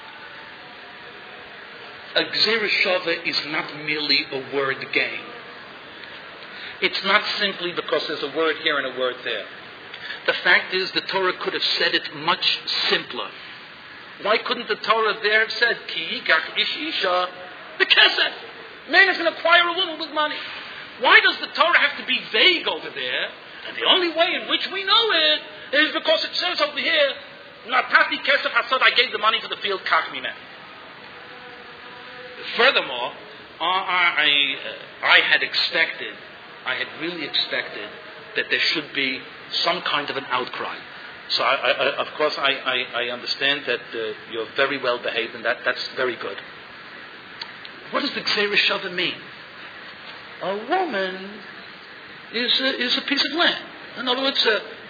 A gzeira shava is not merely a word game. It's not simply because there's a word here and a word there. The fact is, the Torah could have said it much simpler. Why couldn't the Torah there have said, Ki yikach ish isha b'kesef? Man is going to acquire a woman with money. Why does the Torah have to be vague over there? And the only way in which we know it is because it says over here, Natati kesef hasad, I gave the money for the field, kach mimeh. Furthermore, I had really expected that there should be some kind of an outcry. So, of course, I understand that you're very well behaved, and that's very good. What does the gzeira shava mean? A woman is a piece of land. In other words,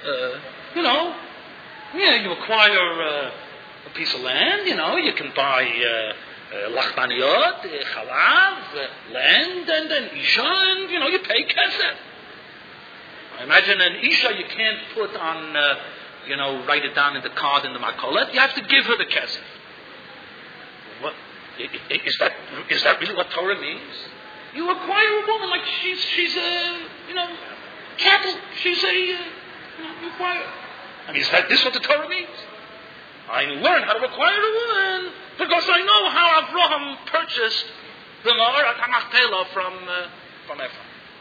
you acquire a piece of land. You can buy lachmaniyot, chalav, land, and an isha, and you pay kesef. I imagine an isha you can't put on, write it down in the card in the makolet. You have to give her the kesef. What is that really what Torah means? You acquire a woman like she's a cattle. She's a you acquire. I mean, is this what the Torah means? I learned how to acquire a woman because I know how Avraham purchased the Ma'arat HaMachpelah from Ephraim.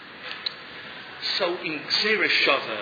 So in gzeira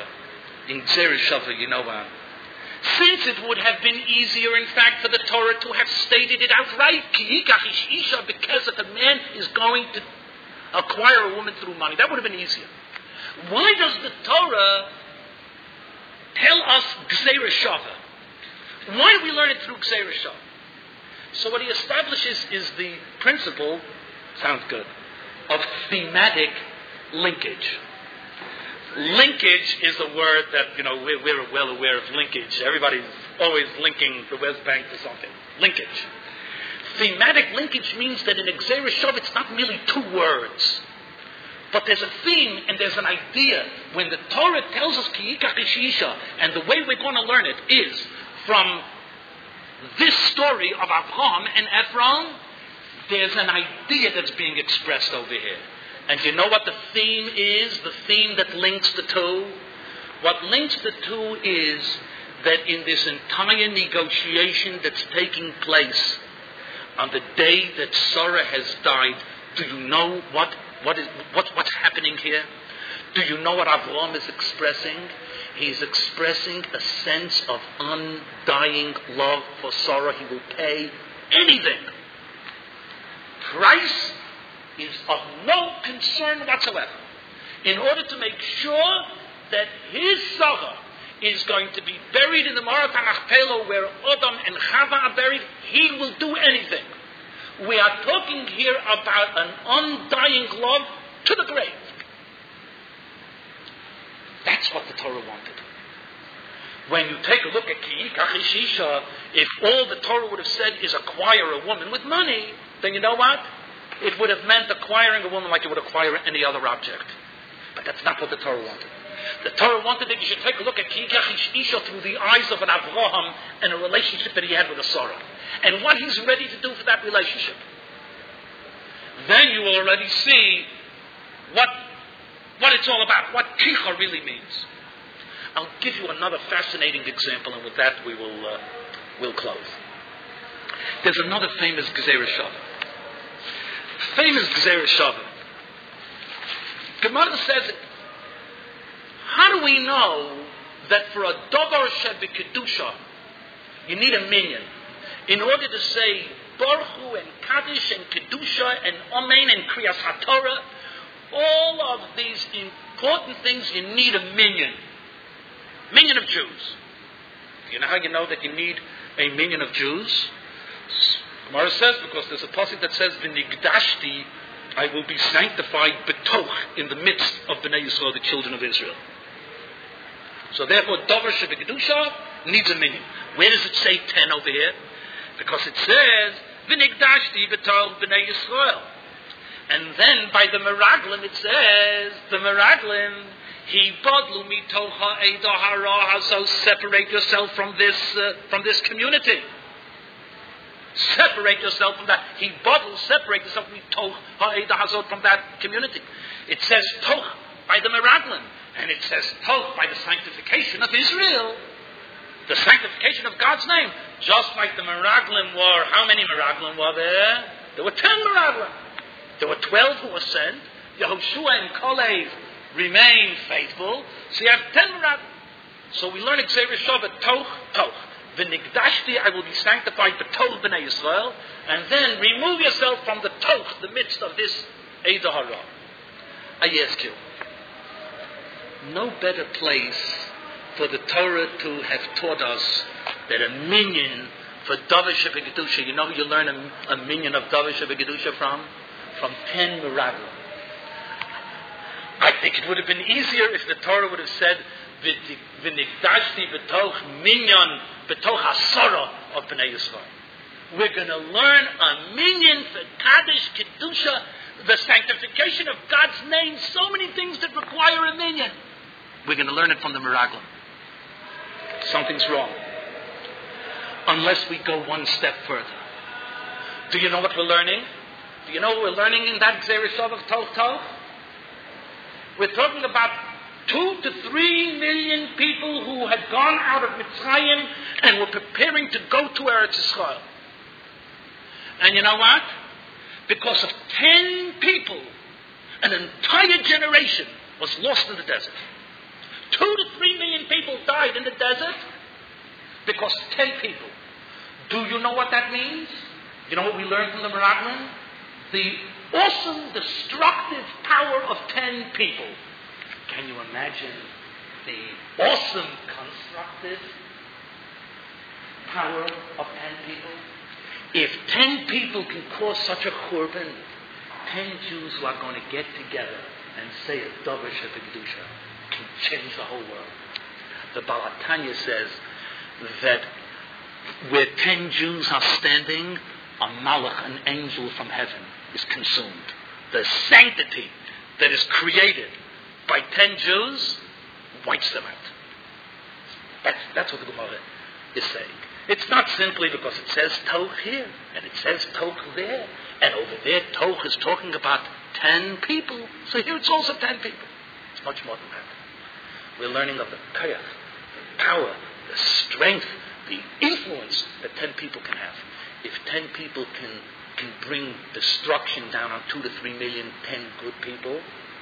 shava, since it would have been easier, in fact, for the Torah to have stated it outright, Ki yikach ish isha, because if a man is going to acquire a woman through money, that would have been easier. Why does the Torah tell us gzeira shava? Why do we learn it through gzeira shava? So what he establishes is the principle, sounds good, of thematic linkage. Linkage is a word that, we're well aware of linkage. Everybody's always linking the West Bank to something. Linkage. Thematic linkage means that in a gzeira shava, it's not merely two words. But there's a theme and there's an idea. When the Torah tells us Ki yikach ish isha, and the way we're going to learn it is from this story of Abraham and Ephron, there's an idea that's being expressed over here. And you know what the theme is? The theme that links the two? What links the two is that in this entire negotiation that's taking place on the day that Sarah has died, do you know what's happening here? Do you know what Avraham is expressing? He's expressing a sense of undying love for Sarah. He will pay anything. Price is of no concern whatsoever. In order to make sure that his Sarah is going to be buried in the Ma'arat HaMachpelah where Adam and Chava are buried, he will do anything. We are talking here about an undying love to the grave. That's what the Torah wanted. When you take a look at Ki yikach ish isha, if all the Torah would have said is acquire a woman with money, then you know what? It would have meant acquiring a woman like you would acquire any other object. But that's not what the Torah wanted. The Torah wanted that you should take a look at Ki yikach ish isha through the eyes of an Avraham and a relationship that he had with a Sarah. And what he's ready to do for that relationship. Then you will already see what it's all about, what kicha really means. I'll give you another fascinating example, and with that we'll close. There's another famous gzeira shava. Famous gzeira shava. Gemara says it. How do we know that for a davar shebekedusha, You need a minyan. In order to say Baruch Hu and Kaddish and Kedusha and Amen and Kriyas HaTorah, all of these important things, you need a minyan. Minyan of Jews. You know how you know that you need a minyan of Jews? Gemara says, because there's a passage that says, V'nigdashti, I will be sanctified betoch, in the midst of Bnei Yisrael, the children of Israel. So therefore, Dover Shebekdusha needs a minyan. Where does it say 10 over here? Because it says, V'nigdashti betoch Bnei Yisrael. And then by the Meraglim it says, the Meraglim, He bodlu mitocha eidah hara, so separate yourself from this community. Separate yourself from that. He bodlu, separate yourself from that community. It says toch by the Meraglim, and it says toch by the sanctification of Israel. The sanctification of God's name. Just like the Meraglim were, how many Meraglim were there? There were 10 Meraglim. There were 12 who were sent. Yehoshua and Kalev remained faithful. So you have 10 Meraglim. So we learn Xavier Shabbat, toch. V'nigdashti, I will be sanctified, b'toch b'nei Yisrael. And then remove yourself from the toch, the midst of this Eidah Hara. I ask you, no better place for the Torah to have taught us that a minyan for Davar Shebekdusha. You know who you learn a minyan of Davar Shebekdusha from? From 10 Meraglim. I think it would have been easier if the Torah would have said, V'nigdashti b'toch minyan b'toch hasara of Bnei Yisrael. We're going to learn a minyan for Kaddish, Kedusha, the sanctification of God's name, so many things that require a minyan. We're going to learn it from the Meraglim. Something's wrong. Unless we go one step further. Do you know what we're learning? Do you know what we're learning in that Xerishov of Toch? We're talking about 2 to 3 million people who had gone out of Mitzrayim and were preparing to go to Eretz Yisrael. And you know what? Because of 10 people, an entire generation was lost in the desert. 2 to 3 million people died in the desert because 10 people. Do you know what that means? You know what we learned from the Meraglim? The awesome destructive power of 10 people. Can you imagine the awesome constructive power of 10 people? If 10 people can cause such a churban, 10 Jews who are going to get together and say a Davar Shebekdusha can change the whole world. The Baal HaTanya says that where 10 Jews are standing, a malach, an angel from heaven, is consumed. The sanctity that is created by 10 Jews wipes them out. That's what the Gemara is saying. It's not simply because it says Toch here, and it says Toch there, and over there Toch is talking about 10 people. So here it's also 10 people. It's much more than that. We're learning of the koyach, the power, the strength, the influence that 10 people can have. If 10 people can bring destruction down on 2 to 3 million, 10 good people,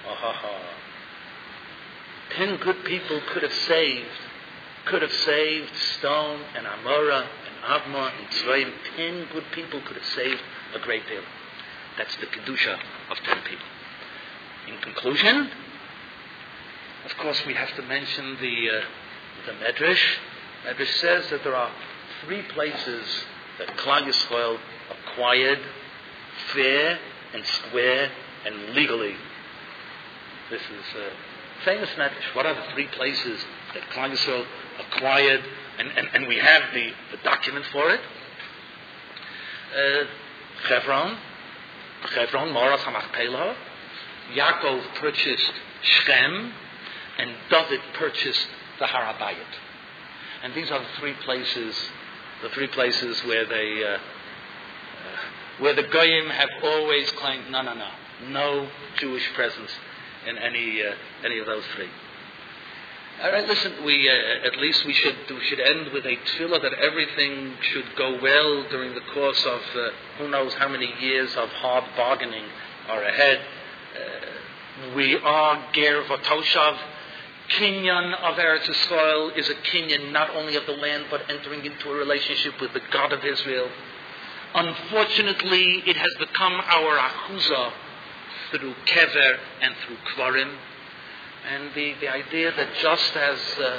10 good people could have saved Stone and Amora and Avma and Tzrayim. 10 good people could have saved a great deal. That's the Kedusha of 10 people. In conclusion, of course, we have to mention the Medrash. Medrash says that there are 3 places that Klal Yisrael acquired fair and square and legally. This is a famous Medrash. What are the 3 places that Klal Yisrael acquired? And we have the document for it. Hebron, Moras HaMachpelah. Yaakov purchased Shechem, and David purchased the Har HaBayit. And these are the 3 places where where the Goyim have always claimed, no Jewish presence in any of those 3. All right, listen. At least we should end with a tefillah that everything should go well during the course of who knows how many years of hard bargaining are ahead. We are ger v'toshav Kinyan of Eretz Yisrael is a kinyan not only of the land, but entering into a relationship with the God of Israel. Unfortunately, it has become our achuzah through kever and through kvarim. And the idea that just as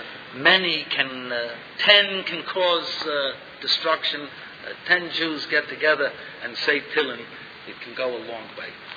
10 can cause destruction, 10 Jews get together and say Tehillim, it can go a long way.